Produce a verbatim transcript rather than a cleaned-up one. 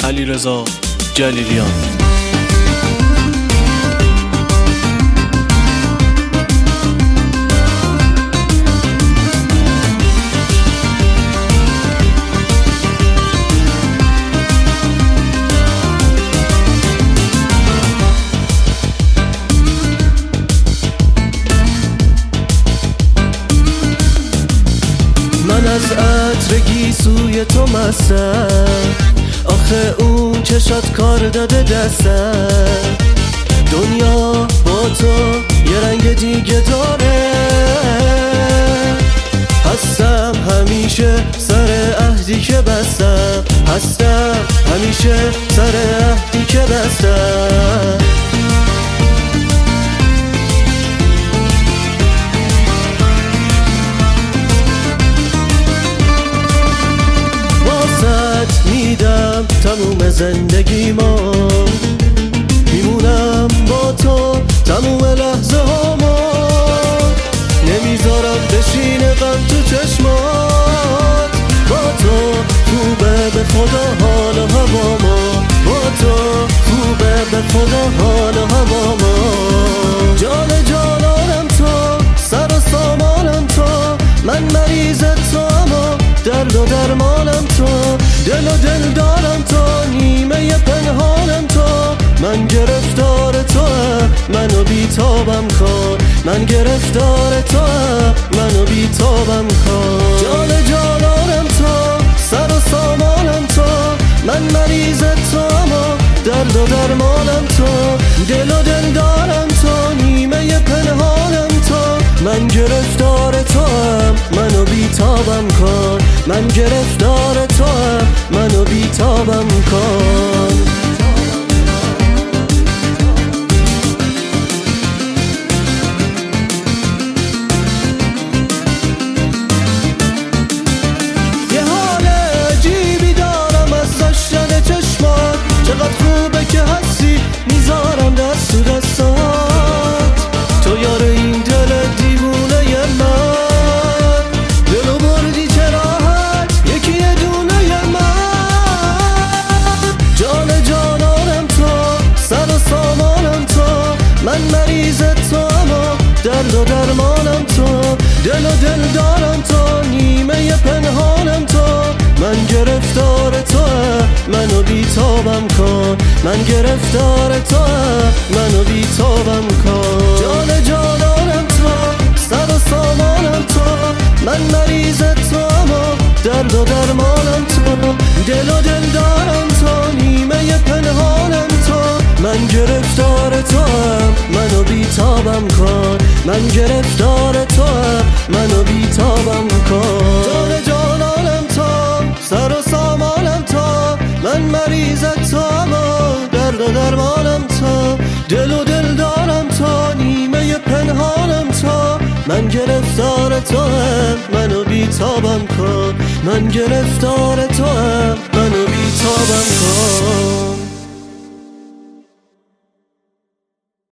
علیرضا جلیلیان. من از عطر گیسوی تو مستم، آخه اون چشات کار داده دستم. دنیا با تو یه رنگ دیگه داره، هستم همیشه سر عهدی که بستم، هستم همیشه سر عهدی که بستم. میدم تموم زندگی ما، میمونم با تو تموم لحظه ها ما، نمیذارم بشینه غم تو چشمات. با تو خوبه به خدا حال و هوا ما، با تو خوبه به خدا حال و هوا ما. جان جانانم تو، سر و سامانم تو، من مریض تو اما درد و درمانم تو، دل و دل دارم تو، نیمه پنهانم تو. من گرفتار تو، منو بیتابم کن، من گرفتار تو، منو بیتابم کن. جان جانانم تو، سر و سامانم تو، من مریض تو اما درد و درمانم تو، دل و دل دارم تو، نیمه پنهانم تو. من گرفتار تو، منو بیتابم کن، من گرفتار تو، منو بیتابم کن. یه حال عجیبی دارم از داشتن چشمات، چقدر خوبه که هستی میذارم دست تو دستات. تو یار این دل دیوونه من، دلو بردی چه راحت یکی یه دونه من. جان جانانم تو، سر و سامانم تو، من مریض تو اما درد و درمانم تو، دل و دل دارم تو، نیمه پنهانم تو. من گرفتار تو، منو بیتابم کن، من گرفتار تو، منو بیتابم کن. جان جانانم تو، سر و سامانم تو، من مریض تو اما درد و درمانم تو، دل و دل دارم تو، نیمه پنهانم تو. من گرفتار تو، منو بیتابم کن، من گرفتار تو، منو بیتابم کن. جان جانانم تو، سر و سامانم تو، من مریض تو اما درد و درمانم تو، دل و دل دارم تو، نیمه پنهانم تو. من گرفتار تو، منو بیتابم کن، من گرفتار تو، منو بیتابم کن.